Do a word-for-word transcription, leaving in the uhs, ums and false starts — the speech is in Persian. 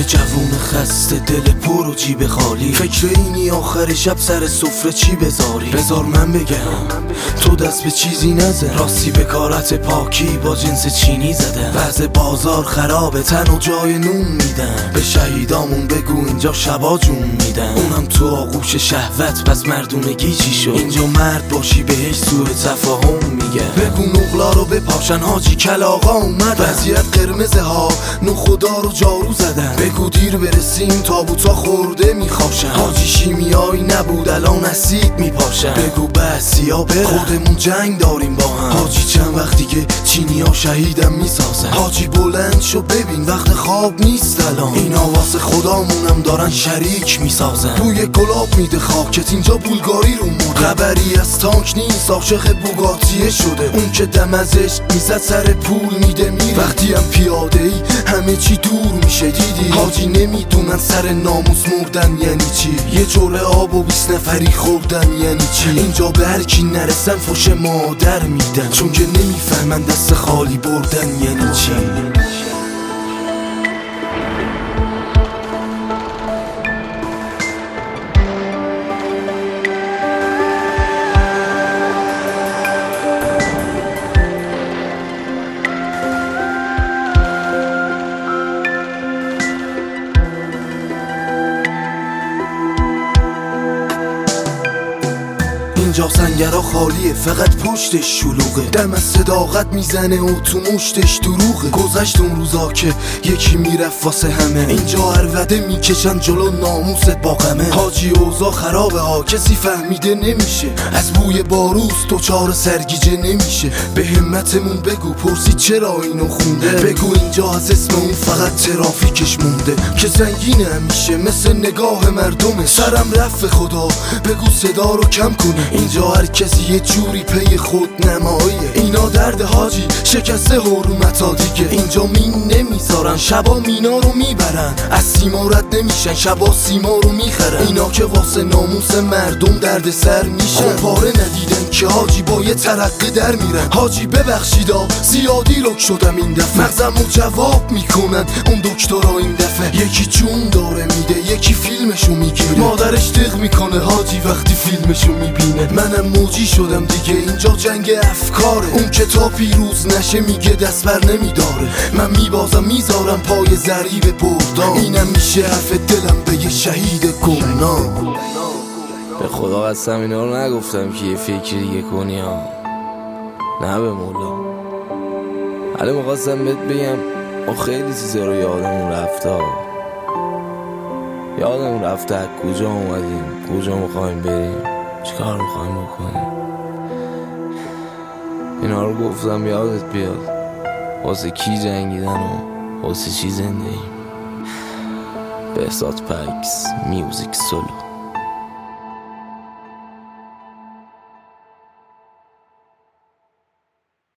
که جوون خسته دل پر و جیب خالی، فکر اینی آخر شب سر سفره چی بذاری. بذار من بگم تو دست به چیزی نزن، راستی به کارت پاکی با جنس چینی زدن. وضع بازار خرابه، تن و جای نون میدن. به شهیدامون بگو اینجا شبا جون میدن، اونم تو آغوش شهوت. پس مردونگی چی شد؟ اینجا مرد باشی بهش سوء تفاهم میگن. بگو نقلا رو بپاشن حاجی کلاغا اومد. وضعیت قرمزه ها نو خدا رو جارو زدن. بگو دیر برسیم تابوتا خورده میخواشن. حاجی شیمیایی نبود الان اسید میپاشن. بگو بسیا بره خودمون جنگ داریم با هم. حاجی چند وقتی که چینی ها شهیدم میسازن. حاجی بلند شو ببین وقت خواب نیست الان. اینا واسه خدامونم دارن شریک میسازن. توی گلاب میده خاکت اینجا بولگاری رو مرده. خبری از تانک نیست عاشق بوگاتیه شده. اون که دم ازش میزد سر پول میده میره. وقتی هم پیاده ای همه چی دور میشه دیدی. حاجی نمیدونن سر ناموس مردن یعنی چی. یه جوره آب و بیست نفری خوردن یعنی چی. اینجا به هر کی نرسن فوش مادر میدن، چون که نمیفهمن دست خالی بردن یعنی چی. اینجا سنگرها خالیه فقط پشتش شلوغه. دم از صداقت میزنه و تو مشتش دروغه. گذشت اون روزا که یکی میرفت واسه همه. اینجا عربده میکشن جلو ناموست با غمه. حاجی اوضاع خرابه ها کسی فهمیده نمیشه. از بوی باروس دوچار سرگیجه نمیشه. به همتمون بگو پرسی چرا اینو خونده. بگو اینجا از اسم اون فقط ترافیکش مونده که سنگینه همیشه مثل نگاه مردمه. سرم رفت خدا بگو صدا رو کم کنه. اینجا هر کسی یه جوری پی خود نماییه. اینا درد حاجی شکسته حرمتا دیگه. اینجا مین نمیذارن شبا مینا رو میبرن. از سیما رد نمیشن شبا سیما رو میخرن. اینا که واسه ناموس مردم درد سر میشن. پاره ندیدن که حاجی با یه ترقه در میرن. حاجی ببخشیدا زیادی رک شدم این دفعه. مغزمو جواب میکنن اون دکترها این دفعه. یکی جون داره میده یکی فیلمشو میگیره. مادرش دق میکنه حاجی وقتی فیلمشو میبینه. منم موجی شدم دیگه اینجا جنگ افکاره. اون که تا پیروز نشه میگه دست بر نمیداره. من میبازم میذارم پای ضریب بردام. اینم میشه حرف دلم به یه شهید گمنام. به خدا قسم اینا رو نگفتم که یه فکر دیگه کنی ها، نه به مولا. حالا میخواستم بهت بگم ما خیلی چیزا رو یادمون رفته ها. یادمون رفته از کجا اومدیم کجا میخوایم بریم چیکار میخوایم بکنیم. اینا رو گفتم یادت بیاد واسه کی جنگیدن و واسه چی زنده ایم. بهزاد پکس میوزیک سولو.